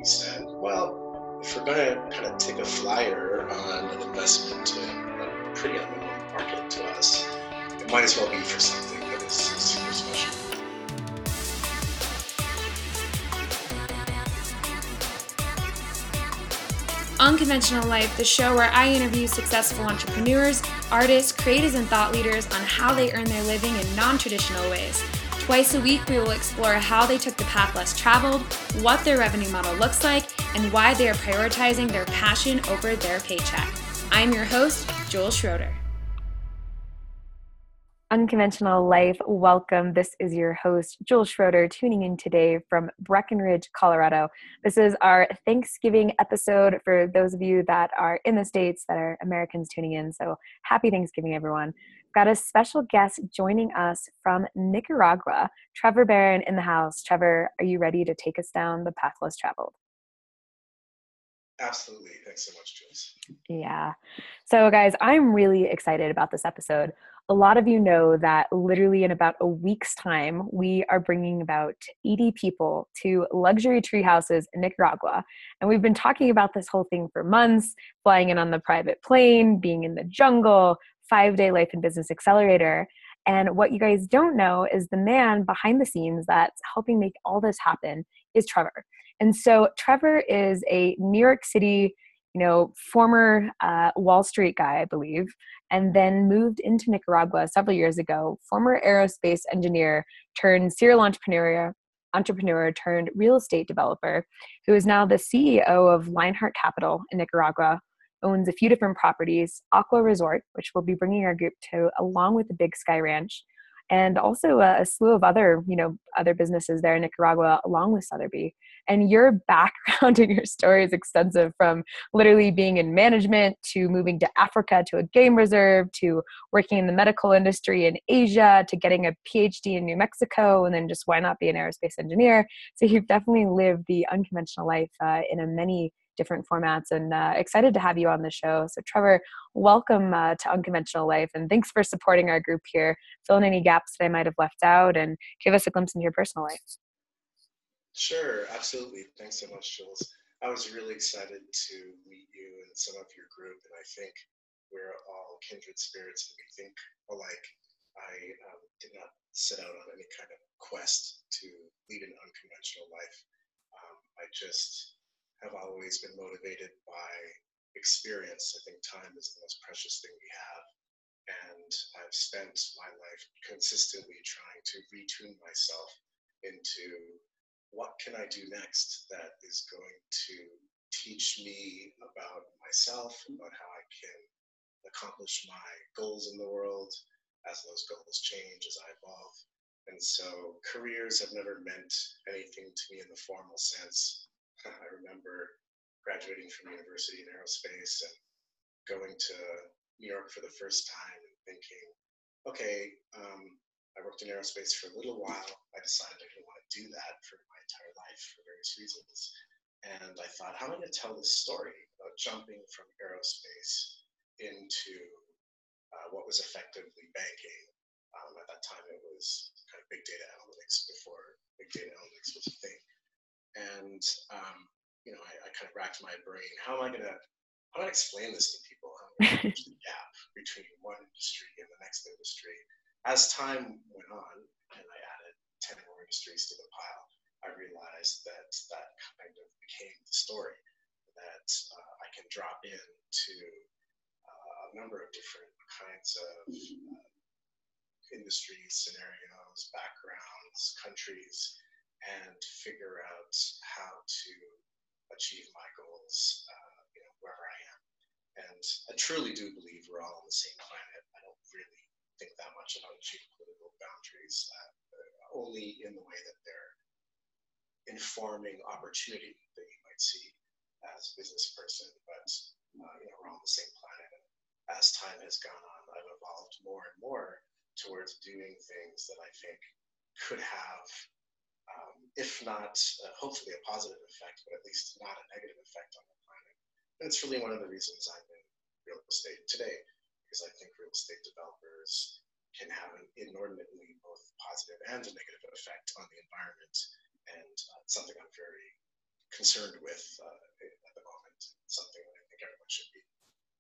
said, well, if we're going to kind of take a flyer on an investment in a pretty unknown market to us, it might as well be for something that is super special. Unconventional Life, the show where I interview successful entrepreneurs, artists, creatives, and thought leaders on how they earn their living in non-traditional ways. Twice a week, we will explore how they took the path less traveled, what their revenue model looks like, and why they are prioritizing their passion over their paycheck. I'm your host, Jules Schroeder. Unconventional Life, welcome. This is your host, Jules Schroeder, tuning in today from Breckenridge, Colorado. This is our Thanksgiving episode for those of you that are in the States that are Americans tuning in. So happy Thanksgiving, everyone. We've got a special guest joining us from Nicaragua, Trevor Barron in the house. Trevor, are you ready to take us down the path less traveled? Absolutely. Thanks so much, Jules. Yeah. So guys, I'm really excited about this episode. A lot of you know that literally in about a week's time, we are bringing about 80 people to luxury tree houses in Nicaragua. And we've been talking about this whole thing for months, flying in on the private plane, being in the jungle, 5-day life and business accelerator. And what you guys don't know is the man behind the scenes that's helping make all this happen is Trevor. And so Trevor is a New York City, former Wall Street guy, I believe, and then moved into Nicaragua several years ago, former aerospace engineer turned serial entrepreneur turned real estate developer, who is now the CEO of Lionheart Capital in Nicaragua, owns a few different properties, Aqua Resort, which we'll be bringing our group to, along with the Big Sky Ranch, and also a slew of other businesses there in Nicaragua, along with Sotheby. And your background and your story is extensive, from literally being in management to moving to Africa to a game reserve to working in the medical industry in Asia to getting a PhD in New Mexico, and then just why not be an aerospace engineer. So you've definitely lived the unconventional life in a many different formats, and excited to have you on the show. So Trevor, welcome to Unconventional Life, and thanks for supporting our group here, fill in any gaps that I might have left out, and give us a glimpse into your personal life. Sure, absolutely. Thanks so much, Jules. I was really excited to meet you and some of your group, and I think we're all kindred spirits and we think alike. I did not set out on any kind of quest to lead an unconventional life. I just have always been motivated by experience. I think time is the most precious thing we have. And I've spent my life consistently trying to retune myself into what can I do next that is going to teach me about myself, about how I can accomplish my goals in the world as those goals change, as I evolve. And so careers have never meant anything to me in the formal sense. I remember graduating from university in aerospace and going to New York for the first time and thinking, okay, I worked in aerospace for a little while. I decided I didn't want to do that for my entire life for various reasons. And I thought, how am I going to tell this story about jumping from aerospace into what was effectively banking? At that time, it was kind of big data analytics before big data analytics was a thing. And I kind of racked my brain. How am I going to explain this to people? How am I going to bridge the gap between one industry and the next industry? As time went on, and I added 10 more industries to the pile, I realized that kind of became the story, that I can drop into a number of different kinds of industries, scenarios, backgrounds, countries, and figure out how to achieve my goals wherever I am. And I truly do believe we're all on the same planet. I don't really think that much about geopolitical boundaries, only in the way that they're informing opportunity that you might see as a business person. But we're all on the same planet. And as time has gone on, I've evolved more and more towards doing things that I think could have, if not hopefully a positive effect, but at least not a negative effect on the planet. And it's really one of the reasons I'm in real estate today, because I think real estate developers can have an inordinately both positive and a negative effect on the environment. And it's something I'm very concerned with at the moment. Something that I think everyone should be.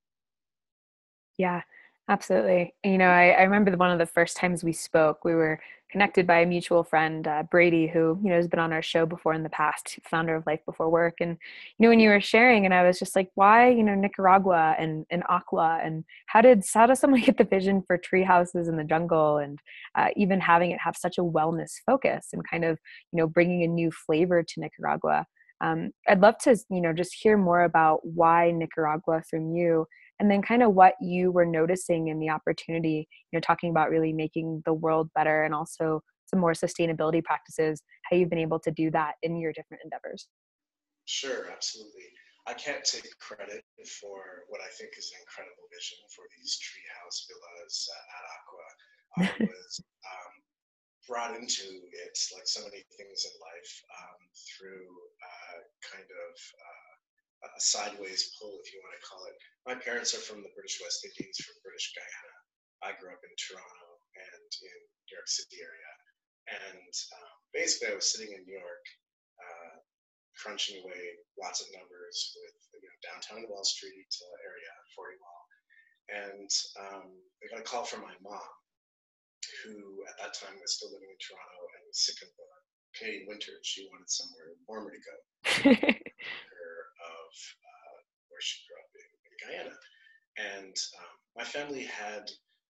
Yeah, absolutely. I remember one of the first times we spoke, we were connected by a mutual friend, Brady, who, has been on our show before in the past, founder of Life Before Work. And, when you were sharing, and I was just like, why, Nicaragua and Aqua, and how does someone get the vision for tree houses in the jungle, and even having it have such a wellness focus and kind of, bringing a new flavor to Nicaragua. I'd love to, just hear more about why Nicaragua from you, and then kind of what you were noticing in the opportunity, talking about really making the world better and also some more sustainability practices, how you've been able to do that in your different endeavors. Sure, absolutely. I can't take credit for what I think is an incredible vision for these treehouse villas at Aqua. I was brought into it, like so many things in life, through kind of a sideways pull, if you want to call it. My parents are from the British West Indies, from British Guyana. I grew up in Toronto and in New York City area. And basically, I was sitting in New York, crunching away lots of numbers with downtown Wall Street area, 40 Wall. And I got a call from my mom, who at that time was still living in Toronto and was sick of the Canadian winter. She wanted somewhere warmer to go. Of where she grew up in Guyana. And my family had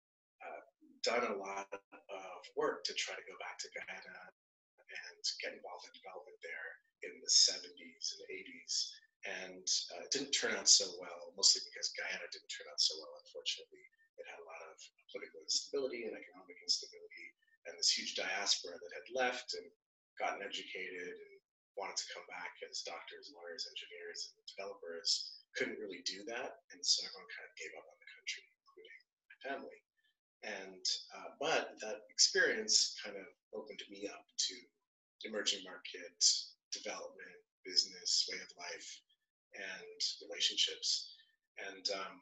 done a lot of work to try to go back to Guyana and get involved in development there in the 70s and 80s. And it didn't turn out so well, mostly because Guyana didn't turn out so well, unfortunately. It had a lot of political instability and economic instability, and this huge diaspora that had left and gotten educated and wanted to come back as doctors, lawyers, engineers, and developers couldn't really do that. And so everyone kind of gave up on the country, including my family. And but that experience kind of opened me up to emerging market development, business, way of life, and relationships. And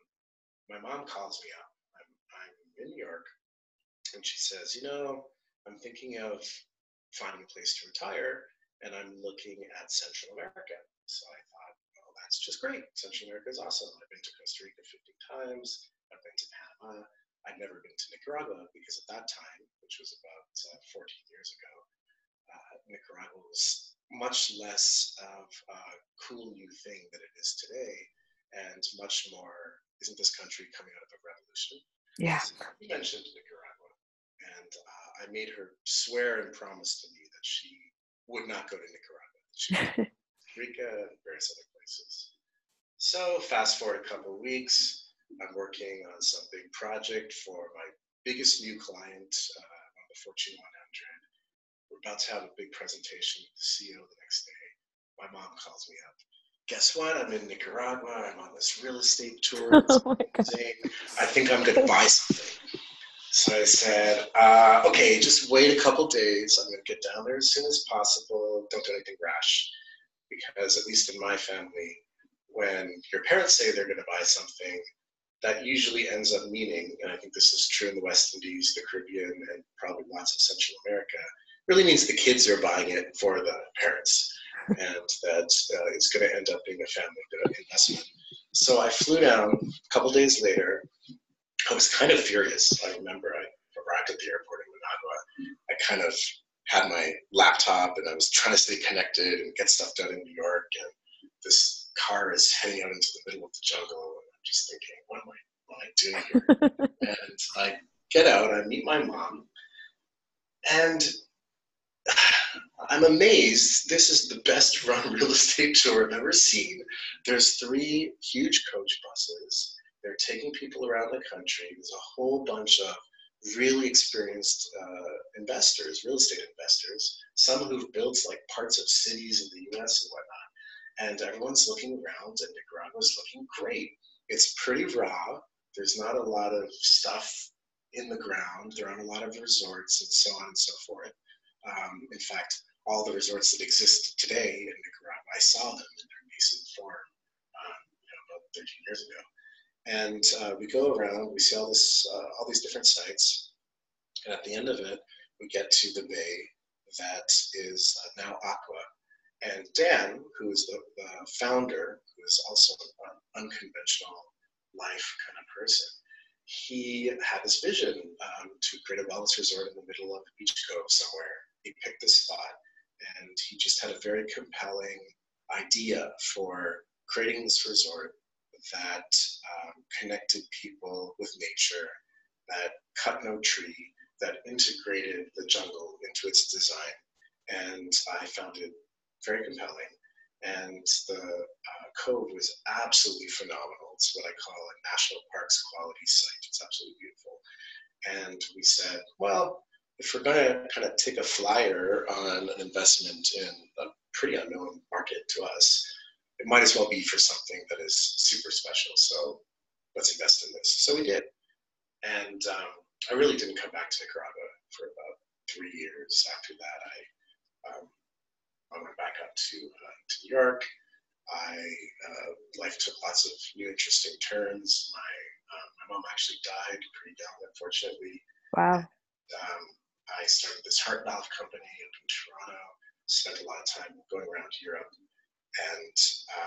my mom calls me up. I'm in New York, and she says, I'm thinking of finding a place to retire, and I'm looking at Central America. So I thought, well, that's just great. Central America is awesome. I've been to Costa Rica 50 times. I've been to Panama. I'd never been to Nicaragua because at that time, which was about 14 years ago, Nicaragua was much less of a cool new thing than it is today, and much more, isn't this country coming out of a revolution? Yeah. So you mentioned Nicaragua, and I made her swear and promise to me that she would not go to Nicaragua. She would go to Costa Rica and various other places. So fast forward a couple of weeks, I'm working on some big project for my biggest new client on the Fortune 100. We're about to have a big presentation with the CEO the next day. My mom calls me up. Guess what? I'm in Nicaragua. I'm on this real estate tour. It's amazing. I think I'm going to buy something. So I said, okay, just wait a couple days. I'm going to get down there as soon as possible. Don't do anything rash. Because at least in my family, when your parents say they're going to buy something, that usually ends up meaning, and I think this is true in the West Indies, the Caribbean, and probably lots of Central America, really means the kids are buying it for the parents, and that it's going to end up being a family investment. So I flew down a couple days later. I was kind of furious. I remember I arrived at the airport in Managua. I kind of had my laptop and I was trying to stay connected and get stuff done in New York. And this car is heading out into the middle of the jungle. And I'm just thinking, what am I doing here? And I get out, I meet my mom, and I'm amazed. This is the best run real estate tour I've ever seen. There's 3 huge coach buses. They're taking people around the country. There's a whole bunch of really experienced investors, real estate investors, some who've built like parts of cities in the US and whatnot. And everyone's looking around, and Nicaragua's looking great. It's pretty raw. There's not a lot of stuff in the ground. There aren't a lot of resorts and so on and so forth. In fact, all the resorts that exist today in Nicaragua, I saw them in their nascent form about 13 years ago. And we go around, we see all these different sites, and at the end of it, we get to the bay that is now Aqua. And Dan, who is the founder, who is also an unconventional life kind of person, he had this vision to create a wellness resort in the middle of Beach Cove somewhere. He picked this spot, and he just had a very compelling idea for creating this resort that connected people with nature, that cut no tree, that integrated the jungle into its design. And I found it very compelling. And the cove was absolutely phenomenal. It's what I call a national parks quality site. It's absolutely beautiful. And we said, well, if we're going to kind of take a flyer on an investment in a pretty unknown market to us, it might as well be for something that is super special. So let's invest in this. So we did. And I really didn't come back to Nicaragua for about 3 years. After that, I went back up to New York. Life took lots of new interesting turns. My mom actually died pretty young, unfortunately. Wow. I started this heart valve company up in Toronto, spent a lot of time going around Europe, and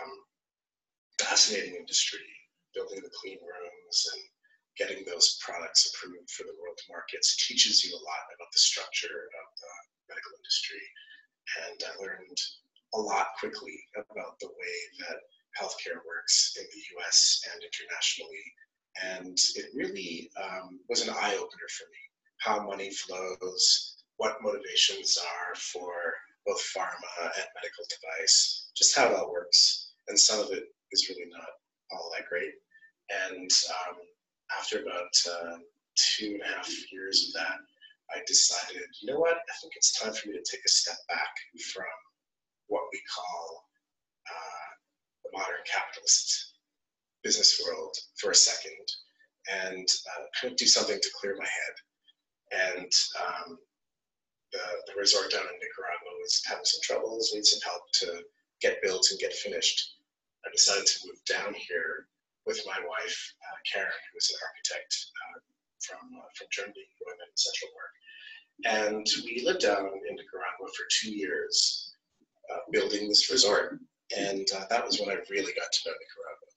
fascinating industry, building the clean rooms and getting those products approved for the world markets teaches you a lot about the structure of the medical industry. And I learned a lot quickly about the way that healthcare works in the US and internationally. And it really was an eye-opener for me, how money flows, what motivations are for both pharma and medical device, just how it all works. And some of it is really not all that great. And after about 2.5 years of that, I decided, you know what, I think it's time for me to take a step back from what we call the modern capitalist business world for a second and kind of do something to clear my head. And the resort down in Nicaragua was having some troubles, needed some help to get built and get finished. I decided to move down here with my wife, Karen, who is an architect from Germany, who I met in Central Park. And we lived down in Nicaragua for 2 years, building this resort. And that was when I really got to know Nicaragua.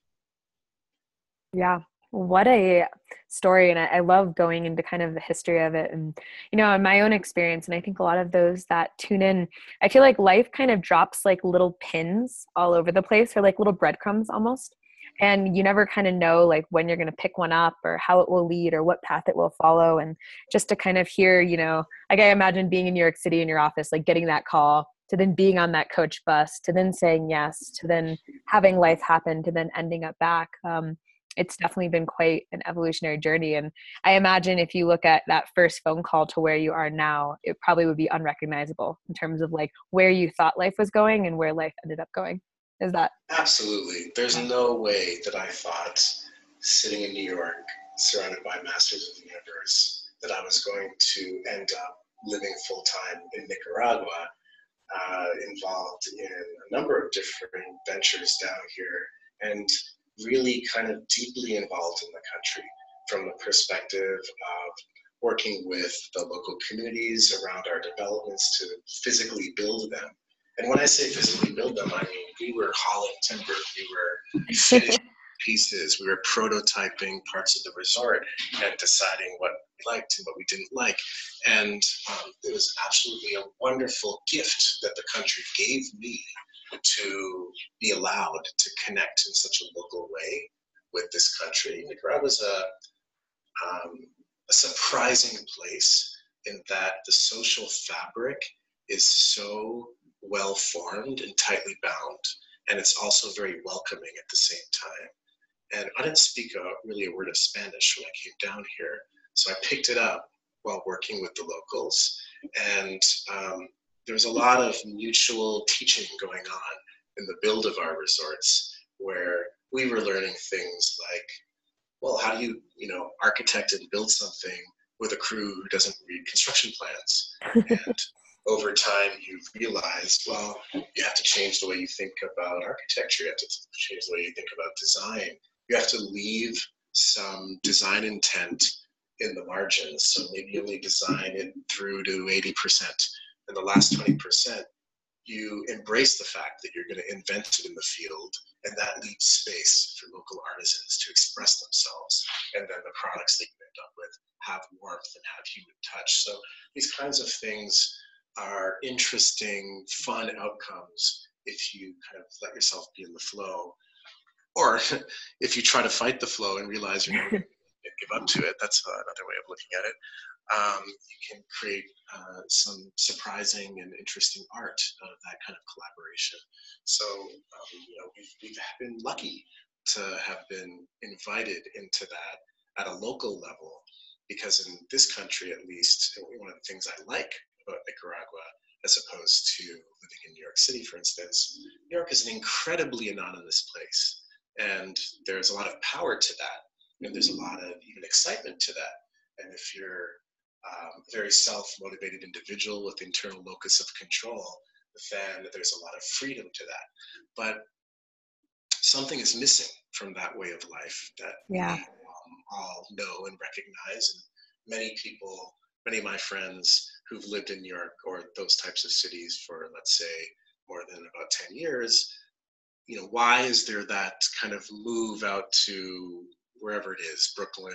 Yeah. What a story. And I love going into kind of the history of it. And, in my own experience, and I think a lot of those that tune in, I feel like life kind of drops like little pins all over the place, or like little breadcrumbs almost. And you never kind of know like when you're going to pick one up or how it will lead or what path it will follow. And just to kind of hear, like I imagine being in New York City in your office, like getting that call, to then being on that coach bus, to then saying yes, to then having life happen, to then ending up back. It's definitely been quite an evolutionary journey. And I imagine if you look at that first phone call to where you are now, it probably would be unrecognizable in terms of like where you thought life was going and where life ended up going. Is that? Absolutely. There's no way that I thought, sitting in New York, surrounded by masters of the universe, that I was going to end up living full-time in Nicaragua, involved in a number of different ventures down here, and really kind of deeply involved in the country from the perspective of working with the local communities around our developments to physically build them. And when I say physically build them, I mean, we were hauling timber, we were finishing pieces, we were prototyping parts of the resort and deciding what we liked and what we didn't like. And it was absolutely a wonderful gift that the country gave me to be allowed to connect in such a local way with this country. Nicaragua is a surprising place in that the social fabric is so well formed and tightly bound, and it's also very welcoming at the same time. And I didn't speak really a word of Spanish when I came down here, so I picked it up while working with the locals. And there was a lot of mutual teaching going on in the build of our resorts, where we were learning things like, well, how do you architect and build something with a crew who doesn't read construction plans? And over time, you've realized, well, you have to change the way you think about architecture. You have to change the way you think about design. You have to leave some design intent in the margins. So maybe you only design it through to 80%. And the last 20%, you embrace the fact that you're going to invent it in the field, and that leaves space for local artisans to express themselves. And then the products that you end up with have warmth and have human touch. So these kinds of things are interesting, fun outcomes if you kind of let yourself be in the flow. Or if you try to fight the flow and realize you're never going to give up to it, that's another way of looking at it. You can create some surprising and interesting art of that kind of collaboration. So, we've been lucky to have been invited into that at a local level, because in this country, at least, one of the things I like about Nicaragua, as opposed to living in New York City, for instance, New York is an incredibly anonymous place, and there's a lot of power to that, and there's a lot of even excitement to that. And if you're a very self-motivated individual with internal locus of control, then there's a lot of freedom to that. But something is missing from that way of life that we all know and recognize. And many people, many of my friends who've lived in New York or those types of cities for, let's say, more than about 10 years, why is there that kind of move out to wherever it is, Brooklyn,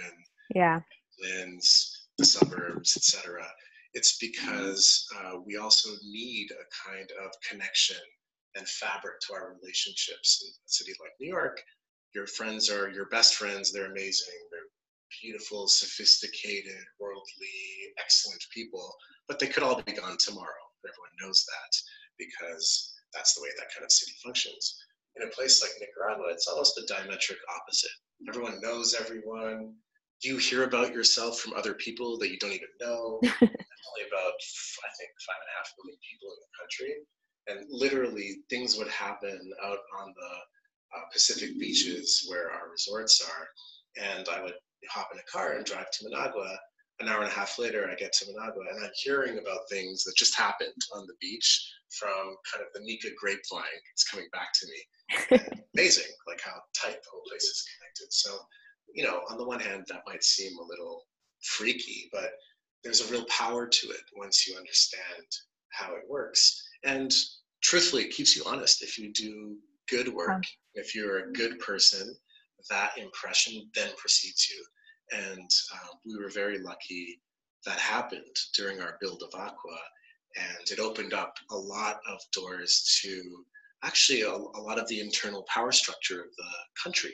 Lynn's, the suburbs, etc.? It's because we also need a kind of connection and fabric to our relationships. In a city like New York, your friends are your best friends. They're amazing. They're beautiful, sophisticated, worldly, excellent people, but they could all be gone tomorrow. Everyone knows that, because that's the way that kind of city functions. In a place like Nicaragua, it's almost a diametric opposite. Everyone knows everyone. You hear about yourself from other people that you don't even know. There's only about, I think, 5.5 million people in the country. And literally, things would happen out on the Pacific beaches where our resorts are. And I would hop in a car and drive to Managua. An hour and a half later, I get to Managua, and I'm hearing about things that just happened on the beach from kind of the Nika grapevine. It's coming back to me. And amazing, like how tight the whole place is connected. So, on the one hand, that might seem a little freaky, but there's a real power to it once you understand how it works. And truthfully, it keeps you honest. If you do good work, if you're a good person, that impression then precedes you. And we were very lucky that happened during our build of Aqua, and it opened up a lot of doors to actually a lot of the internal power structure of the country,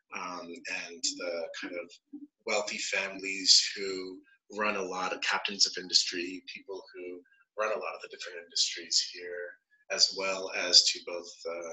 and the kind of wealthy families who run a lot of captains of industry, people who run a lot of the different industries here, as well as to both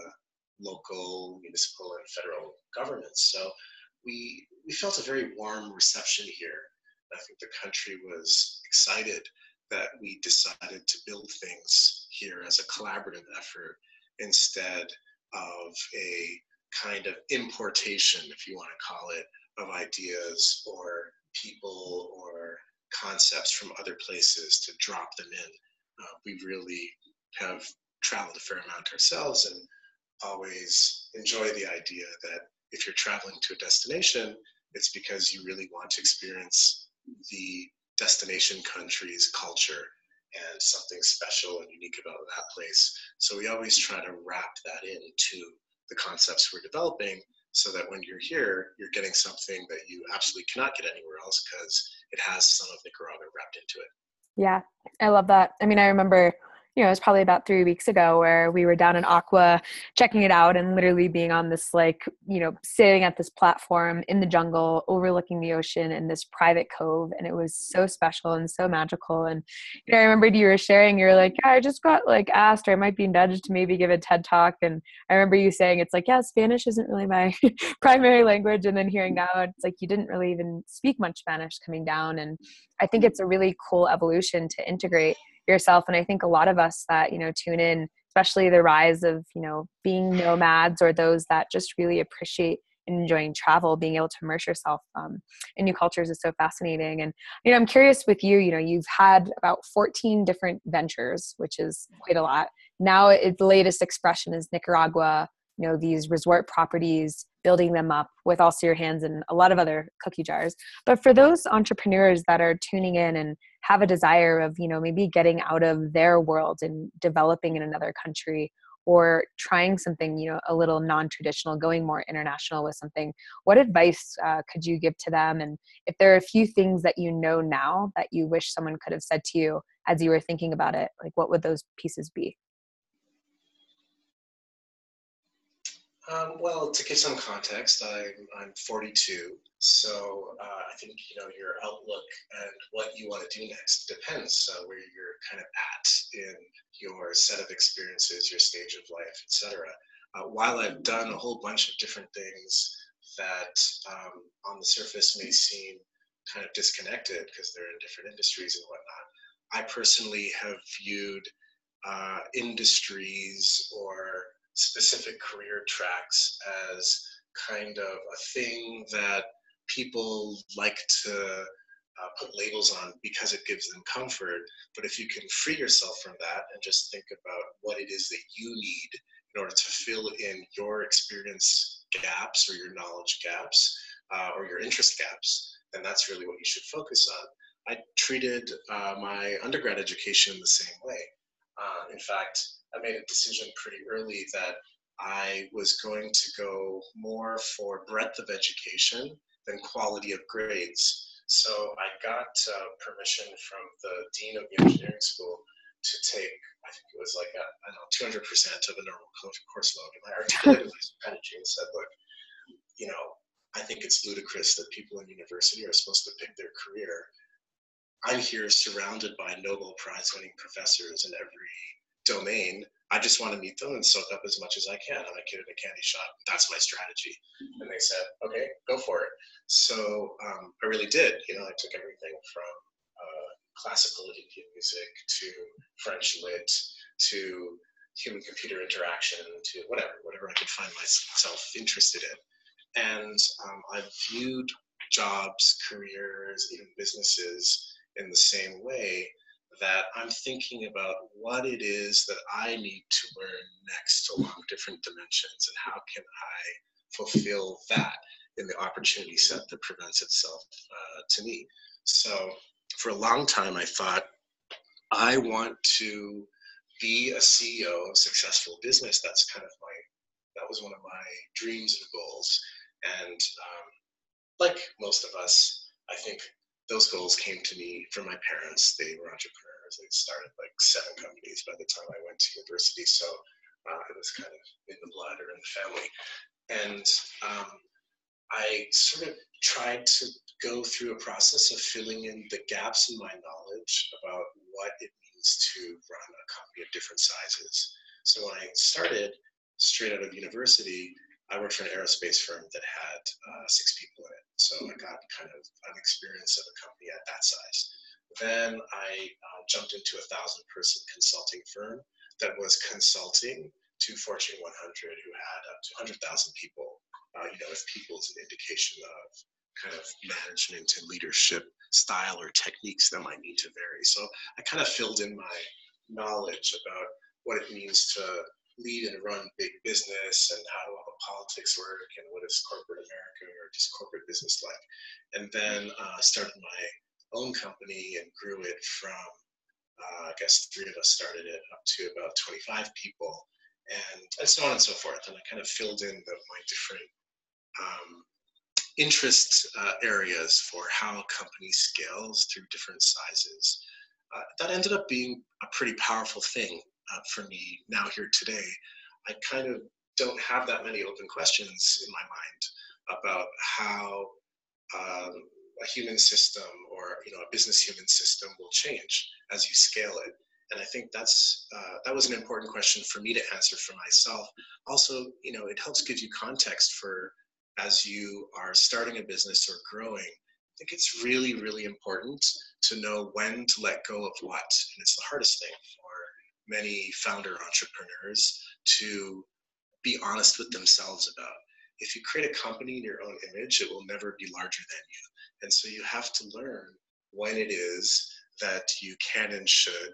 local, municipal, and federal governments. So we felt a very warm reception here. I think the country was excited that we decided to build things here as a collaborative effort instead of a kind of importation, if you want to call it, of ideas or people or concepts from other places to drop them in. We really have traveled a fair amount ourselves and always enjoy the idea that if you're traveling to a destination, it's because you really want to experience the destination country's culture and something special and unique about that place. So we always try to wrap that into the concepts we're developing, so that when you're here, you're getting something that you absolutely cannot get anywhere else, because it has some of Nicaragua wrapped into it. Yeah, I love that. I mean, I remember, it was probably about 3 weeks ago where we were down in Aqua checking it out, and literally being on this, sitting at this platform in the jungle overlooking the ocean in this private cove. And it was so special and so magical. And, I remembered you were sharing, you're like, yeah, I just got asked, or I might be nudged to maybe give a TED talk. And I remember you saying, it's yeah, Spanish isn't really my primary language. And then hearing now, it's you didn't really even speak much Spanish coming down. And I think it's a really cool evolution to integrate yourself. And I think a lot of us that, tune in, especially the rise of, being nomads, or those that just really appreciate and enjoying travel, being able to immerse yourself in new cultures is so fascinating. And, I'm curious with you, you've had about 14 different ventures, which is quite a lot. Now the latest expression is Nicaragua, these resort properties building them up with also your hands in a lot of other cookie jars. But for those entrepreneurs that are tuning in and have a desire of, maybe getting out of their world and developing in another country, or trying something, a little non-traditional, going more international with something, what advice could you give to them? And if there are a few things that you know now that you wish someone could have said to you as you were thinking about it, like what would those pieces be? Well, to give some context, I'm 42, so I think your outlook and what you want to do next depends where you're kind of at in your set of experiences, your stage of life, etc. While I've done a whole bunch of different things that on the surface may seem kind of disconnected because they're in different industries and whatnot, I personally have viewed industries or specific career tracks as kind of a thing that people like to put labels on because it gives them comfort. But if you can free yourself from that and just think about what it is that you need in order to fill in your experience gaps or your knowledge gaps or your interest gaps, then that's really what you should focus on. I treated my undergrad education the same way. In fact, I made a decision pretty early that I was going to go more for breadth of education than quality of grades. So I got permission from the dean of the engineering school to take, I think it was like I don't know, 200% of a normal course load. And I articulated my strategy and said, look, I think it's ludicrous that people in university are supposed to pick their career. I'm here surrounded by Nobel Prize winning professors in every domain. I just want to meet them and soak up as much as I can. I'm a kid in a candy shop. That's my strategy. And they said, okay, go for it. So I really did. I took everything from classical Indian music to French lit to human computer interaction to whatever I could find myself interested in. And I've viewed jobs, careers, even businesses in the same way, that I'm thinking about what it is that I need to learn next along different dimensions, and how can I fulfill that in the opportunity set that presents itself to me. So for a long time, I thought, I want to be a CEO of a successful business. That was one of my dreams and goals. And like most of us, I think those goals came to me from my parents. They were entrepreneurs. They started like 7 companies by the time I went to university. So it was kind of in the blood or in the family. And I sort of tried to go through a process of filling in the gaps in my knowledge about what it means to run a company of different sizes. So when I started straight out of university, I worked for an aerospace firm that had 6 people in it. So I got kind of an experience of a company at that size. Then I jumped into a 1,000-person consulting firm that was consulting to Fortune 100 who had up to 100,000 people. If people is an indication of kind of management and leadership style or techniques that might need to vary. So I kind of filled in my knowledge about what it means to lead and run big business, and how do all the politics work, and what is corporate America or just corporate business like. And then started my own company and grew it from, I guess 3 of us started it up to about 25 people, and so on and so forth. And I kind of filled in my different interest areas for how a company scales through different sizes. That ended up being a pretty powerful thing for me now here today. I kind of don't have that many open questions in my mind about how a human system or a business human system will change as you scale it. And I think that was an important question for me to answer for myself. Also, it helps give you context for as you are starting a business or growing. I think it's really, really important to know when to let go of what. And it's the hardest thing for many founder entrepreneurs to be honest with themselves about. If you create a company in your own image, it will never be larger than you. And so you have to learn when it is that you can and should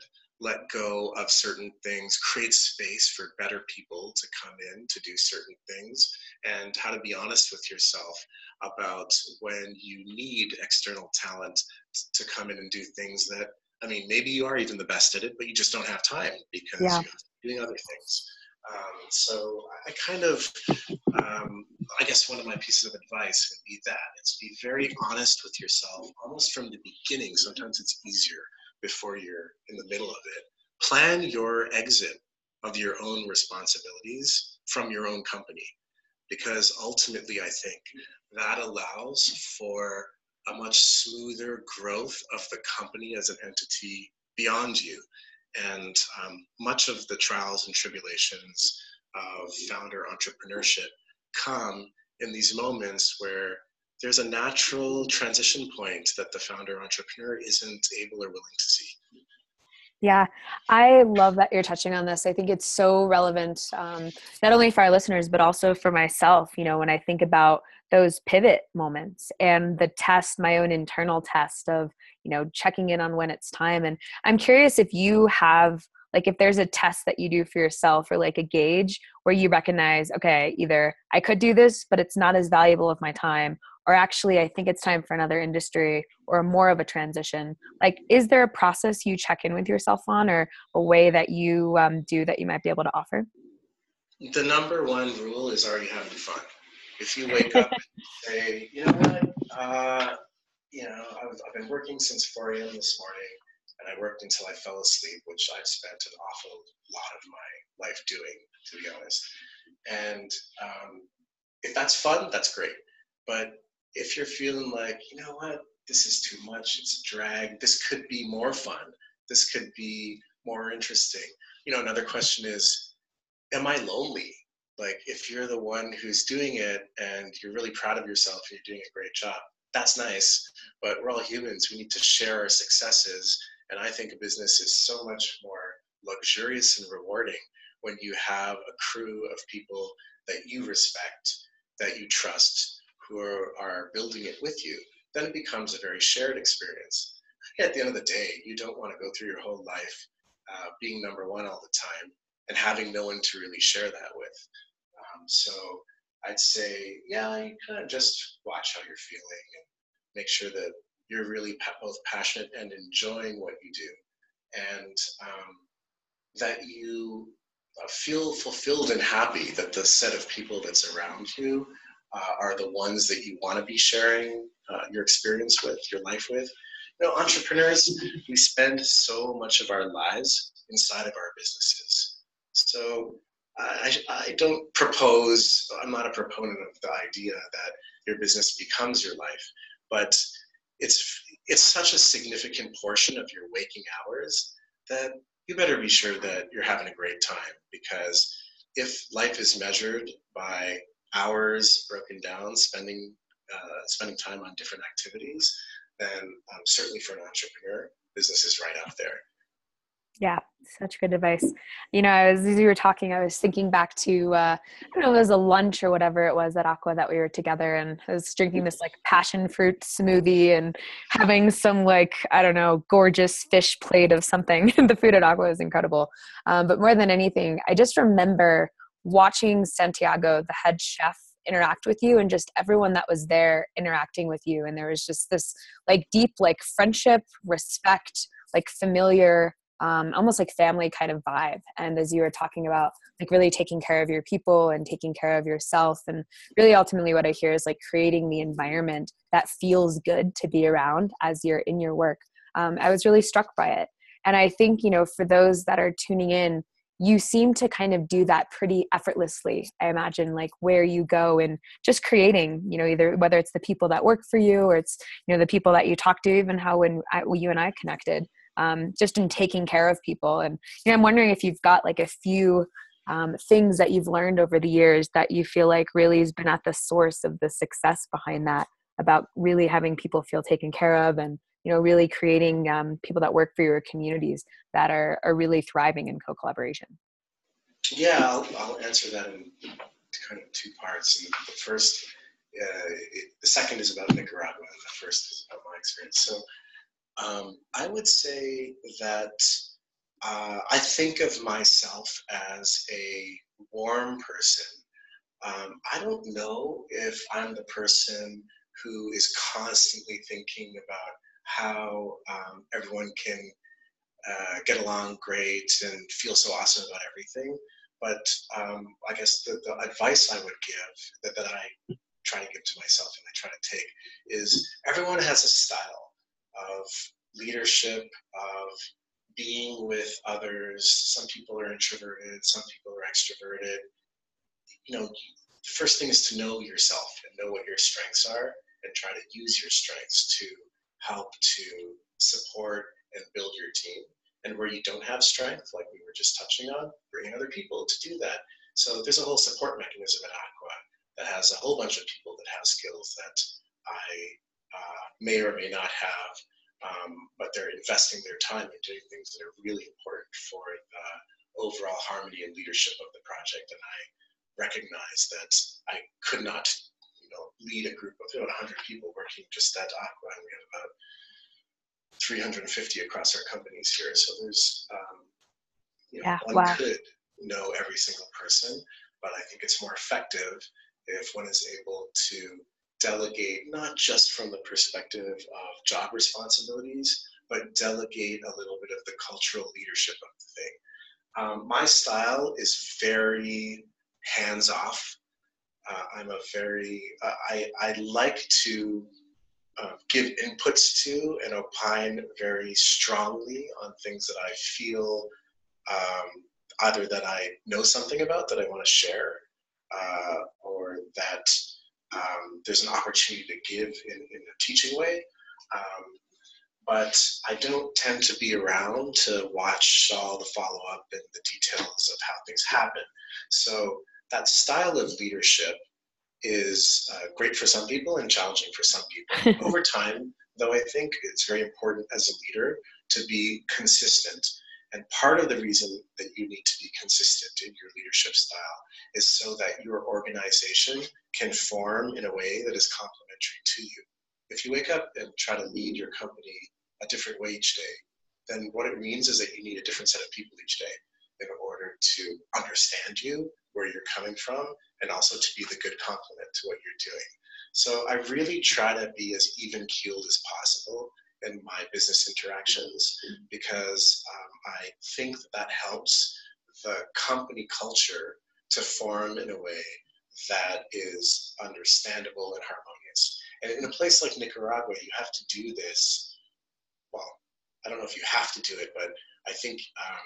let go of certain things, create space for better people to come in to do certain things, and how to be honest with yourself about when you need external talent to come in and do things that, I mean, maybe you are even the best at it, but you just don't have time because Yeah. you have to be doing other things. So I kind of, I guess one of my pieces of advice would be that it's be very honest with yourself, almost from the beginning. Sometimes it's easier before you're in the middle of it. Plan your exit of your own responsibilities from your own company, because ultimately I think that allows for a much smoother growth of the company as an entity beyond you. And much of the trials and tribulations of founder entrepreneurship come in these moments where there's a natural transition point that the founder entrepreneur isn't able or willing to see. Yeah, I love that you're touching on this. I think it's so relevant, not only for our listeners, but also for myself. You know, when I think about those pivot moments and the test, my own internal test of, you know, checking in on when it's time. And I'm curious if you have, like, if there's a test that you do for yourself or like a gauge where you recognize, okay, either I could do this, but it's not as valuable of my time, or actually I think it's time for another industry or more of a transition. Like, is there a process you check in with yourself on, or a way that you do that you might be able to offer? The number one rule is, are you having fun? If you wake up and say, you know what, I've been working since 4 a.m. this morning, and I worked until I fell asleep, which I've spent an awful lot of my life doing, to be honest. And if that's fun, that's great. But if you're feeling like, you know what, this is too much, it's a drag, this could be more fun, this could be more interesting. Another question is, am I lonely? Like, if you're the one who's doing it and you're really proud of yourself and you're doing a great job, that's nice. But we're all humans. We need to share our successes. And I think a business is so much more luxurious and rewarding when you have a crew of people that you respect, that you trust, who are building it with you. Then it becomes a very shared experience. At the end of the day, you don't want to go through your whole life being number one all the time and having no one to really share that with. So I'd say, yeah, you kind of just watch how you're feeling and make sure that you're really both passionate and enjoying what you do, and that you feel fulfilled and happy that the set of people that's around you are the ones that you want to be sharing your experience with, your life with. Entrepreneurs, we spend so much of our lives inside of our businesses. So I don't propose, I'm not a proponent of the idea that your business becomes your life, but it's such a significant portion of your waking hours that you better be sure that you're having a great time, because if life is measured by hours broken down, spending time on different activities, then certainly for an entrepreneur, business is right up there. Yeah, such good advice. As you were talking, I was thinking back to, I don't know, it was a lunch or whatever it was at Aqua that we were together, and I was drinking this like passion fruit smoothie and having some like, I don't know, gorgeous fish plate of something. The food at Aqua was incredible. But more than anything, I just remember watching Santiago, the head chef, interact with you, and just everyone that was there interacting with you. And there was just this like deep, like friendship, respect, like familiar, almost like family kind of vibe. And as you were talking about, like really taking care of your people and taking care of yourself, and really ultimately what I hear is like creating the environment that feels good to be around as you're in your work. I was really struck by it. And I think, for those that are tuning in, you seem to kind of do that pretty effortlessly. I imagine, like where you go and just creating, either whether it's the people that work for you or it's, the people that you talk to, even how when you and I connected, just in taking care of people. And I'm wondering if you've got like a few things that you've learned over the years that you feel like really has been at the source of the success behind that, about really having people feel taken care of, and really creating people that work for your communities that are really thriving in co-collaboration. Yeah, I'll answer that in kind of two parts. And the first, the second is about Nicaragua, and the first is about my experience. So I would say that I think of myself as a warm person. I don't know if I'm the person who is constantly thinking about how everyone can get along great and feel so awesome about everything. But I guess the advice I would give that I try to give to myself and I try to take is everyone has a style of leadership, of being with others. Some people are introverted, some people are extroverted. You know, first thing is to know yourself and know what your strengths are and try to use your strengths to help to support and build your team. And where you don't have strength, like we were just touching on, bring other people to do that. So there's a whole support mechanism at Aqua that has a whole bunch of people that have skills that I may or may not have, but they're investing their time in doing things that are really important for the overall harmony and leadership of the project. And I recognize that I could not, lead a group of 100 people working just at Aqua, and we have about 350 across our companies here. So there's, Yeah, one wow. could know every single person, but I think it's more effective if one is able to delegate, not just from the perspective of job responsibilities, but delegate a little bit of the cultural leadership of the thing. My style is very hands off. I'm a very, I like to give inputs to and opine very strongly on things that I feel either that I know something about that I want to share, or that there's an opportunity to give in a teaching way. Um, but I don't tend to be around to watch all the follow up and the details of how things happen. So that style of leadership is great for some people and challenging for some people. Over time, though, I think it's very important as a leader to be consistent. And part of the reason that you need to be consistent in your leadership style is so that your organization can form in a way that is complementary to you. If you wake up and try to lead your company a different way each day, then what it means is that you need a different set of people each day in order to understand you, where you're coming from, and also to be the good complement to what you're doing. So I really try to be as even keeled as possible in my business interactions because I think that helps the company culture to form in a way that is understandable and harmonious. And in a place like Nicaragua, you have to do this. Well, I don't know if you have to do it, but I think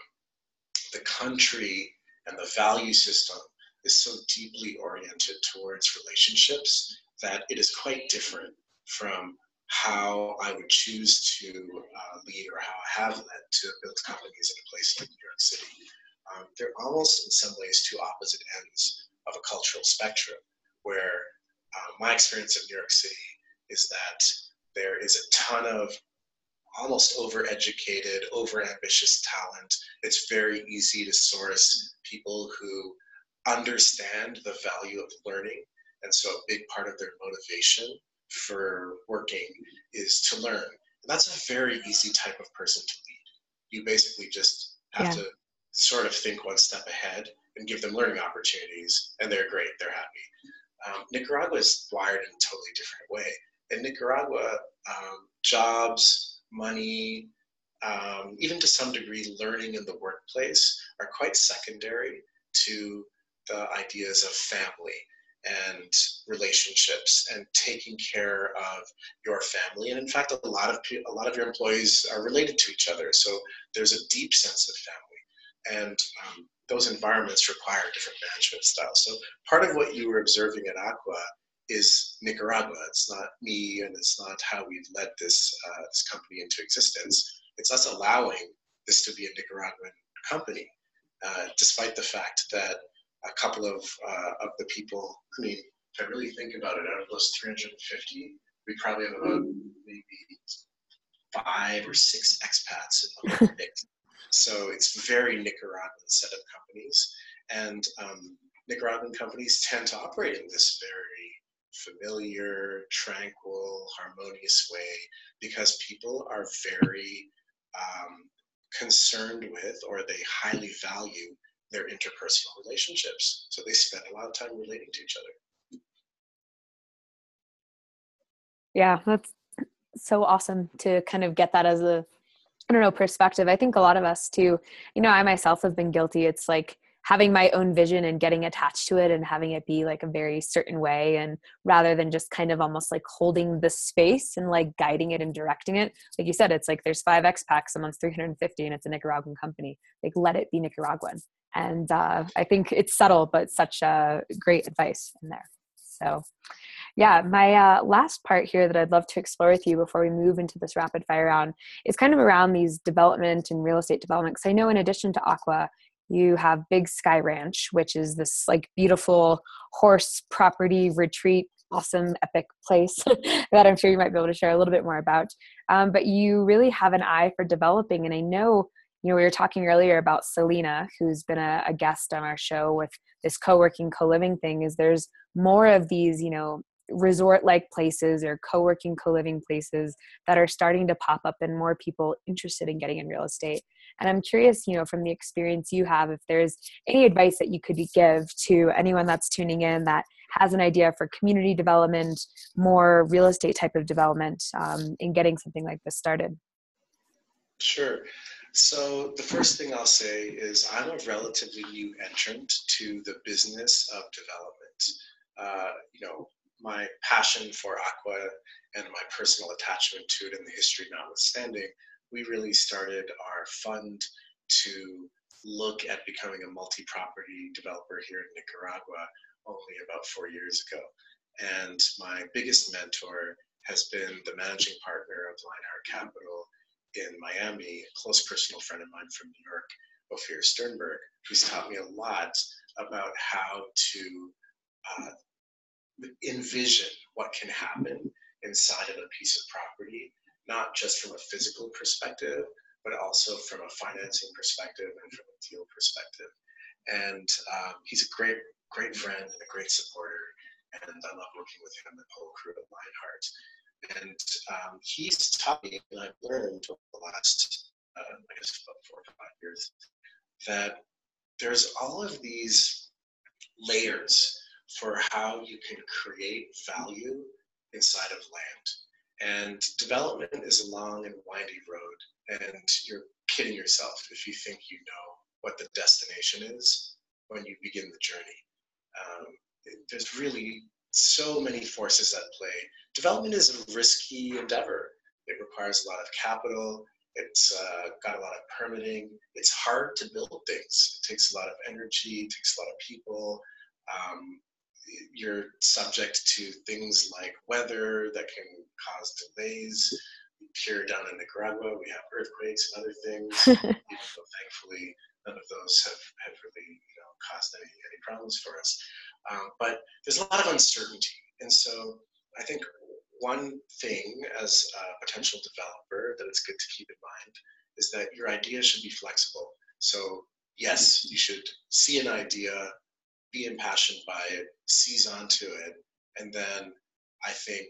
the country and the value system is so deeply oriented towards relationships that it is quite different from how I would choose to lead or how I have led to build companies in a place like New York City. They're almost in some ways two opposite ends of a cultural spectrum where my experience of New York City is that there is a ton of almost overeducated, overambitious talent. It's very easy to source people who understand the value of learning. And so a big part of their motivation for working is to learn. And that's a very easy type of person to lead. You basically just have Yeah. to sort of think one step ahead and give them learning opportunities, and they're great, they're happy. Nicaragua is wired in a totally different way. In Nicaragua, jobs, money, even to some degree, learning in the workplace are quite secondary to the ideas of family and relationships and taking care of your family. And in fact, a lot of your employees are related to each other, so there's a deep sense of family. And those environments require different management styles. So part of what you were observing at Aqua is Nicaragua. It's not me, and it's not how we've led this company into existence. It's us allowing this to be a Nicaraguan company, despite the fact that a couple of the people, I mean, if I really think about it, out of those 350, we probably have about maybe 5 or 6 expats in the whole mix. So it's very Nicaraguan set of companies. And Nicaraguan companies tend to operate in this very familiar, tranquil, harmonious way because people are very concerned with, or they highly value their interpersonal relationships. So they spend a lot of time relating to each other. Yeah, that's so awesome to kind of get that as a, I don't know, perspective. I think a lot of us too, I myself have been guilty. It's like having my own vision and getting attached to it and having it be like a very certain way. And rather than just kind of almost like holding the space and like guiding it and directing it, like you said, it's like there's 5 expats a month, 350, and it's a Nicaraguan company. Like let it be Nicaraguan. And I think it's subtle, but such great advice in there. So yeah, my last part here that I'd love to explore with you before we move into this rapid fire round is kind of around these development and real estate development. Because I know in addition to Aqua, you have Big Sky Ranch, which is this like beautiful horse property retreat, awesome, epic place that I'm sure you might be able to share a little bit more about. But you really have an eye for developing. And I know, we were talking earlier about Selena, who's been a guest on our show with this co-working, co-living thing, is there's more of these, resort-like places or co-working, co-living places that are starting to pop up and more people interested in getting in real estate. And I'm curious, from the experience you have, if there's any advice that you could give to anyone that's tuning in that has an idea for community development, more real estate type of development, in getting something like this started. Sure. So the first thing I'll say is I'm a relatively new entrant to the business of development. My passion for Aqua and my personal attachment to it and the history notwithstanding, we really started our fund to look at becoming a multi-property developer here in Nicaragua only about 4 years ago. And my biggest mentor has been the managing partner of Lionheart Capital in Miami, a close personal friend of mine from New York, Ophir Sternberg, who's taught me a lot about how to envision what can happen inside of a piece of property, not just from a physical perspective, but also from a financing perspective and from a deal perspective. And he's a great, great friend and a great supporter. And I love working with him and the whole crew at Lionheart. And he's taught me, and I've learned over the last, I guess, about 4 or 5 years, that there's all of these layers for how you can create value inside of land. And development is a long and windy road, and you're kidding yourself if you think you know what the destination is when you begin the journey. There's really so many forces at play. Development is a risky endeavor. It requires a lot of capital. It's got a lot of permitting. It's hard to build things. It takes a lot of energy. It takes a lot of people. You're subject to things like weather that can cause delays. Here down in Nicaragua, we have earthquakes and other things. Even though thankfully none of those have really caused any problems for us. But there's a lot of uncertainty. And so I think one thing as a potential developer that it's good to keep in mind is that your idea should be flexible. So yes, you should see an idea, be impassioned by it, seize onto it, and then I think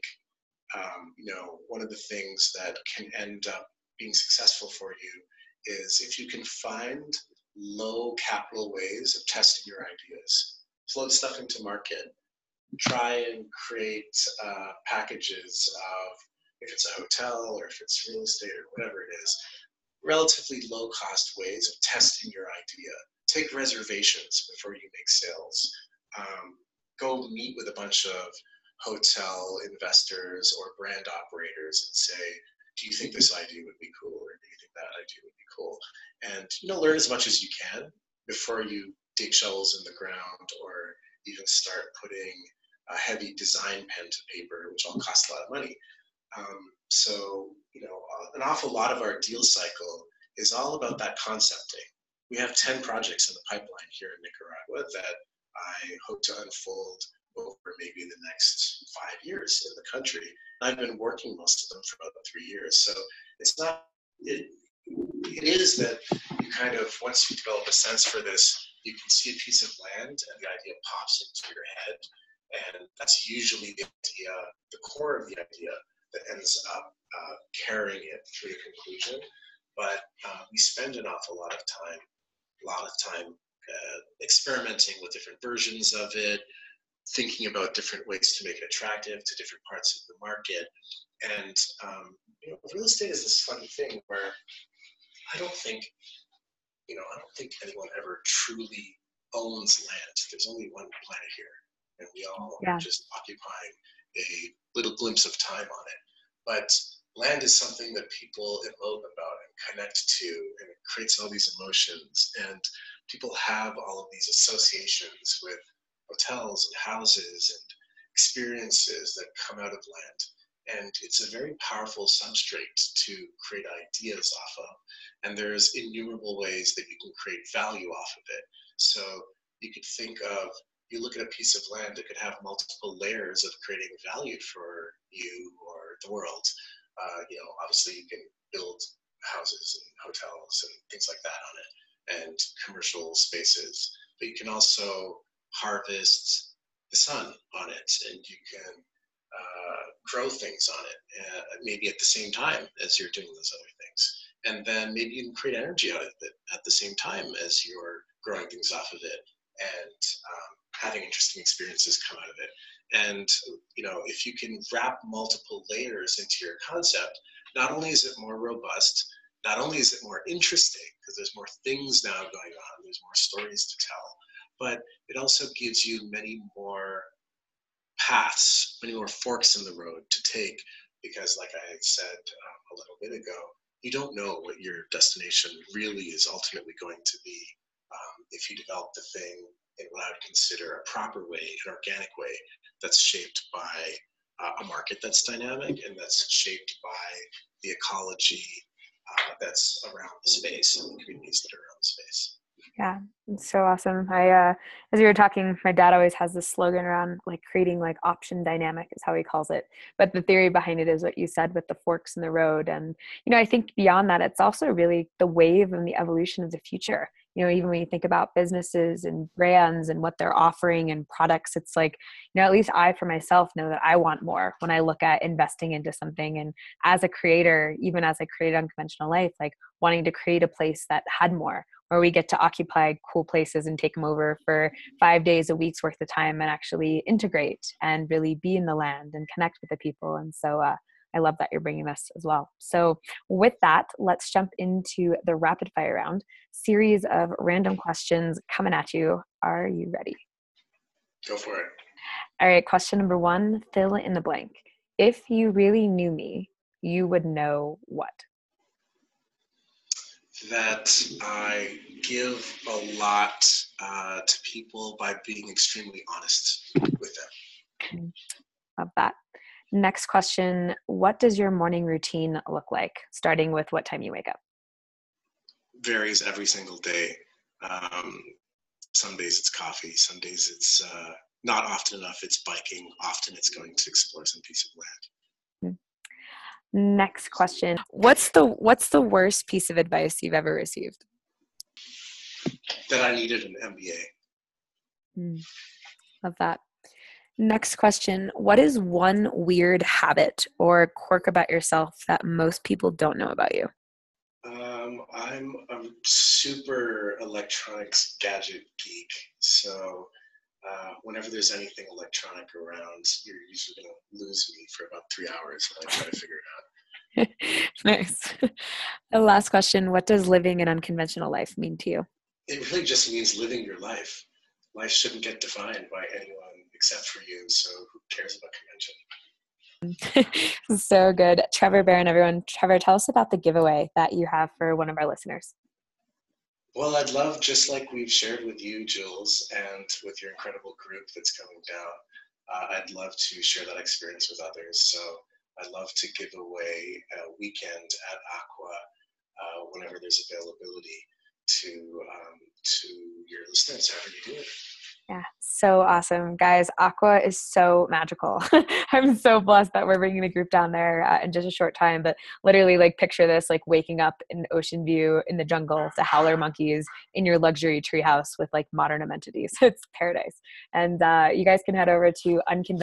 one of the things that can end up being successful for you is if you can find low capital ways of testing your ideas, float stuff into market, try and create packages of, if it's a hotel or if it's real estate or whatever it is, relatively low cost ways of testing your idea. Take reservations before you make sales. Go meet with a bunch of hotel investors or brand operators and say, do you think this idea would be cool, or do you think that idea would be cool? And learn as much as you can before you dig shovels in the ground or even start putting a heavy design pen to paper, which all costs a lot of money. So an awful lot of our deal cycle is all about that concepting. We have 10 projects in the pipeline here in Nicaragua that I hope to unfold over maybe the next 5 years in the country. And I've been working most of them for about 3 years. So it's not, it is that you kind of, once you develop a sense for this, you can see a piece of land and the idea pops into your head. And that's usually the idea, the core of the idea that ends up carrying it through the conclusion. but we spend an awful lot of time experimenting with different versions of it, thinking about different ways to make it attractive to different parts of the market. And real estate is this funny thing where I don't think, I don't think anyone ever truly owns land. There's only one planet here, and we all are Yeah. just occupying a little glimpse of time on it. But land is something that people emote about and connect to, and it creates all these emotions. And people have all of these associations with hotels and houses and experiences that come out of land. And it's a very powerful substrate to create ideas off of. And there's innumerable ways that you can create value off of it. So you could think of, you look at a piece of land that could have multiple layers of creating value for you or the world. Obviously you can build houses and hotels and things like that on it, and commercial spaces, but you can also harvest the sun on it, and you can grow things on it, maybe at the same time as you're doing those other things. And then maybe you can create energy out of it at the same time as you're growing things off of it, and having interesting experiences come out of it. And if you can wrap multiple layers into your concept, not only is it more robust, not only is it more interesting because there's more things now going on, there's more stories to tell, but it also gives you many more paths, many more forks in the road to take, because like I said a little bit ago, you don't know what your destination really is ultimately going to be if you develop the thing in what I would consider a proper way, an organic way, that's shaped by a market that's dynamic and that's shaped by the ecology that's around the space and the communities that are around the space. Yeah, it's so awesome. As you were talking, my dad always has this slogan around like creating like option dynamic is how he calls it. But the theory behind it is what you said with the forks in the road. And, I think beyond that, it's also really the wave and the evolution of the future. Even when you think about businesses and brands and what they're offering and products, it's like, at least I, for myself, know that I want more when I look at investing into something. And as a creator, even as I created Unconventional Life, like wanting to create a place that had more, where we get to occupy cool places and take them over for 5 days, a week's worth of time, and actually integrate and really be in the land and connect with the people. And so I love that you're bringing this as well. So with that, let's jump into the rapid fire round, series of random questions coming at you. Are you ready? Go for it. All right. Question number 1, fill in the blank. If you really knew me, you would know what? That I give a lot to people by being extremely honest with them. Love that. Next question. What does your morning routine look like, starting with what time you wake up? Varies every single day. Some days it's coffee. Some days it's not often enough. It's biking. Often it's going to explore some piece of land. Next question. What's the worst piece of advice you've ever received? That I needed an MBA. Love that. Next question. What is one weird habit or quirk about yourself that most people don't know about you? I'm a super electronics gadget geek. So whenever there's anything electronic around, you're usually going to lose me for about 3 hours when I try to figure it out. Nice. The last question. What does living an unconventional life mean to you? It really just means living your life. Life shouldn't get defined by anyone except for you. So who cares about convention? So good. Trevor Barron, everyone. Trevor, tell us about the giveaway that you have for one of our listeners. Well, I'd love, just like we've shared with you, Jules, and with your incredible group that's coming down, I'd love to share that experience with others. So I'd love to give away a weekend at Aqua whenever there's availability to your listeners, however you do it. Yeah, so awesome. Guys, Aqua is so magical. I'm so blessed that we're bringing the group down there in just a short time, but literally like picture this, like waking up in ocean view in the jungle to howler monkeys in your luxury treehouse with like modern amenities. It's paradise. And you guys can head over to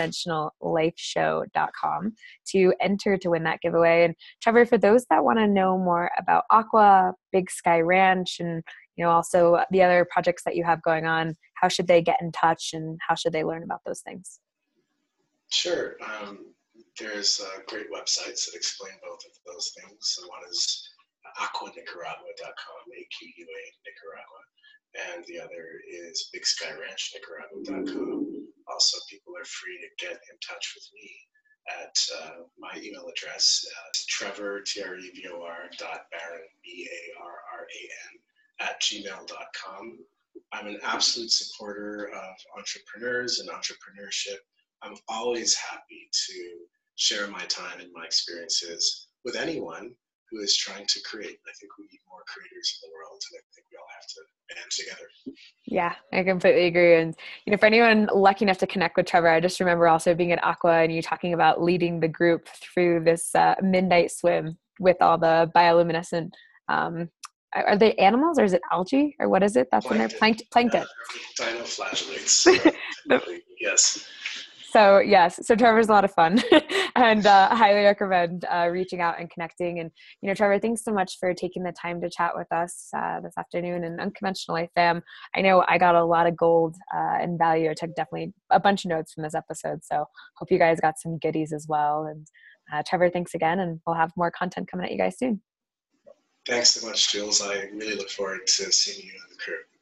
unconventionallifeshow.com to enter to win that giveaway. And Trevor, for those that want to know more about Aqua, Big Sky Ranch, and also the other projects that you have going on, how should they get in touch and how should they learn about those things? Sure. There's great websites that explain both of those things. So one is aquanicaragua.com, AQUA Nicaragua, and the other is bigskyranchnicaragua.com. Also, people are free to get in touch with me at my email address, Trevor, Trevor, .Barran, BARRAN, @gmail.com. I'm an absolute supporter of entrepreneurs and entrepreneurship. I'm always happy to share my time and my experiences with anyone who is trying to create. I think we need more creators in the world, and I think we all have to band together. Yeah, I completely agree. And, for anyone lucky enough to connect with Trevor, I just remember also being at Aqua and you talking about leading the group through this midnight swim with all the bioluminescent are they animals or is it algae or what is it? That's Plankton. In there. Plankton. Dinoflagellates. Yes. So yes, so Trevor's a lot of fun and I highly recommend reaching out and connecting. And, Trevor, thanks so much for taking the time to chat with us this afternoon. And Unconventional Life Fam, I know I got a lot of gold and value. I took definitely a bunch of notes from this episode. So hope you guys got some goodies as well. And Trevor, thanks again. And we'll have more content coming at you guys soon. Thanks so much, Jules. I really look forward to seeing you in the crew.